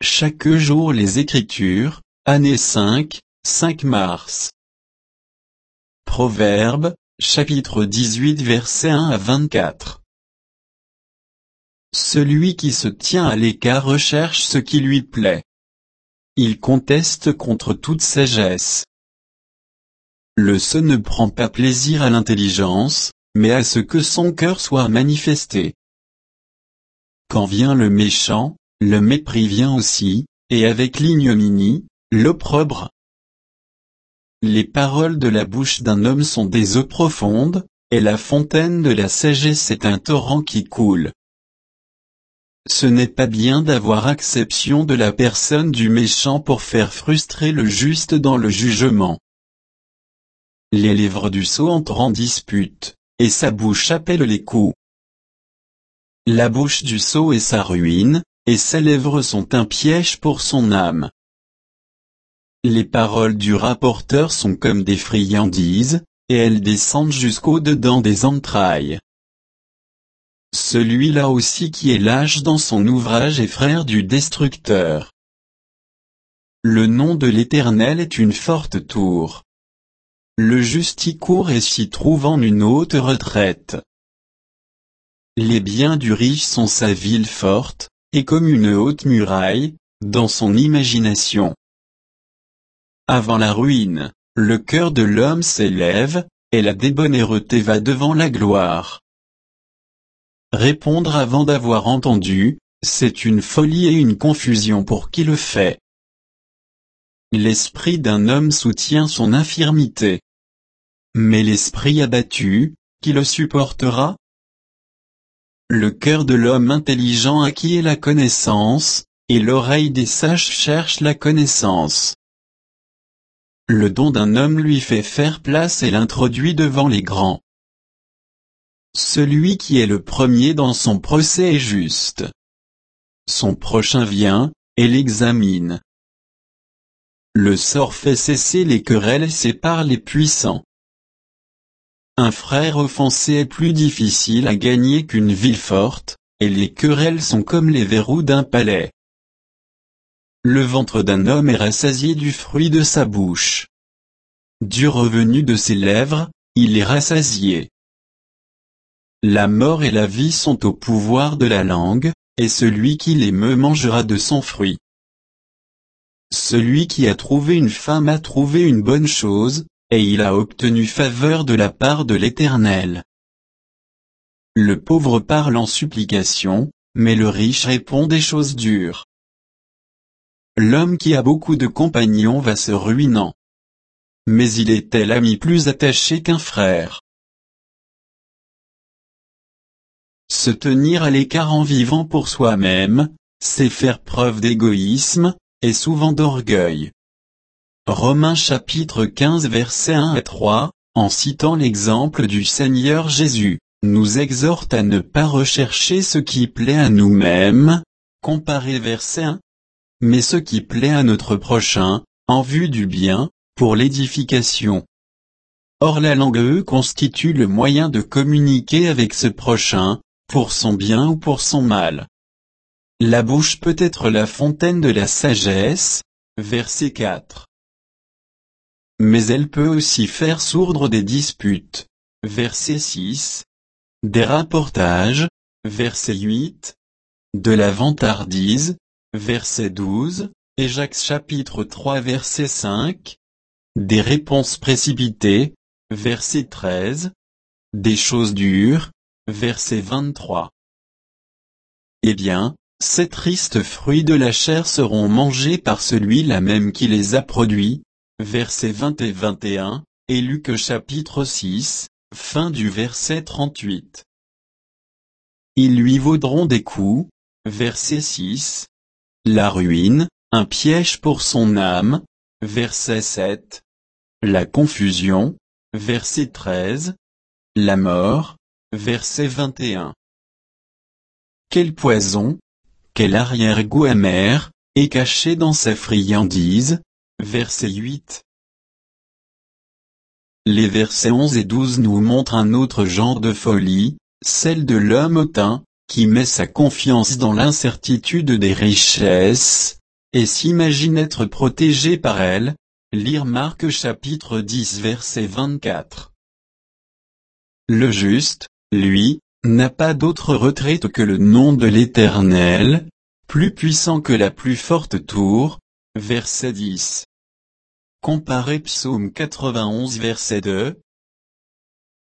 chaque jour les Écritures, année 5 mars. Proverbes, chapitre 18 versets 1 à 24. Celui qui se tient à l'écart recherche ce qui lui plaît. Il conteste contre toute sagesse. Le sot ne prend pas plaisir à l'intelligence, mais à ce que son cœur soit manifesté. Quand vient le méchant, le mépris vient aussi, et avec l'ignominie, l'opprobre. Les paroles de la bouche d'un homme sont des eaux profondes, et la fontaine de la sagesse est un torrent qui coule. Ce n'est pas bien d'avoir acception de la personne du méchant pour faire frustrer le juste dans le jugement. Les lèvres du sot entrent en dispute, et sa bouche appelle les coups. La bouche du sot est sa ruine, et ses lèvres sont un piège pour son âme. Les paroles du rapporteur sont comme des friandises, et elles descendent jusqu'au dedans des entrailles. Celui-là aussi qui est lâche dans son ouvrage est frère du destructeur. Le nom de l'Éternel est une forte tour. Le juste y court et s'y trouve en une haute retraite. Les biens du riche sont sa ville forte, et comme une haute muraille, dans son imagination. Avant la ruine, le cœur de l'homme s'élève, et la débonnaireté va devant la gloire. Répondre avant d'avoir entendu, c'est une folie et une confusion pour qui le fait. L'esprit d'un homme soutient son infirmité. Mais l'esprit abattu, qui le supportera? Le cœur de l'homme intelligent acquiert la connaissance, et l'oreille des sages cherche la connaissance. Le don d'un homme lui fait faire place et l'introduit devant les grands. Celui qui est le premier dans son procès est juste. Son prochain vient, et l'examine. Le sort fait cesser les querelles et sépare les puissants. Un frère offensé est plus difficile à gagner qu'une ville forte, et les querelles sont comme les verrous d'un palais. Le ventre d'un homme est rassasié du fruit de sa bouche. Du revenu de ses lèvres, il est rassasié. La mort et la vie sont au pouvoir de la langue, et celui qui les meut mangera de son fruit. Celui qui a trouvé une femme a trouvé une bonne chose, et il a obtenu faveur de la part de l'Éternel. Le pauvre parle en supplication, mais le riche répond des choses dures. L'homme qui a beaucoup de compagnons va se ruinant. Mais il est l'ami plus attaché qu'un frère. Se tenir à l'écart en vivant pour soi-même, c'est faire preuve d'égoïsme, et souvent d'orgueil. Romains chapitre 15 versets 1 à 3, en citant l'exemple du Seigneur Jésus, nous exhorte à ne pas rechercher ce qui plaît à nous-mêmes, comparé verset 1, mais ce qui plaît à notre prochain, en vue du bien, pour l'édification. Or la langue constitue le moyen de communiquer avec ce prochain, pour son bien ou pour son mal. La bouche peut être la fontaine de la sagesse, verset 4. Mais elle peut aussi faire sourdre des disputes, verset 6, des rapportages, verset 8, de la vantardise, verset 12, et Jacques chapitre 3 verset 5, des réponses précipitées, verset 13, des choses dures, verset 23. Eh bien, ces tristes fruits de la chair seront mangés par celui-là même qui les a produits, versets 20 et 21, et Luc chapitre 6, fin du verset 38. Ils lui vaudront des coups, verset 6, la ruine, un piège pour son âme, verset 7, la confusion, verset 13, la mort, verset 21. Quel poison, quel arrière-goût amer, est caché dans sa friandise, verset 8. Les versets 11 et 12 nous montrent un autre genre de folie, celle de l'homme hautain, qui met sa confiance dans l'incertitude des richesses, et s'imagine être protégé par elle. Lire Marc chapitre 10 verset 24. Le juste, lui, n'a pas d'autre retraite que le nom de l'Éternel, plus puissant que la plus forte tour. Verset 10. Comparez Psaume 91 verset 2,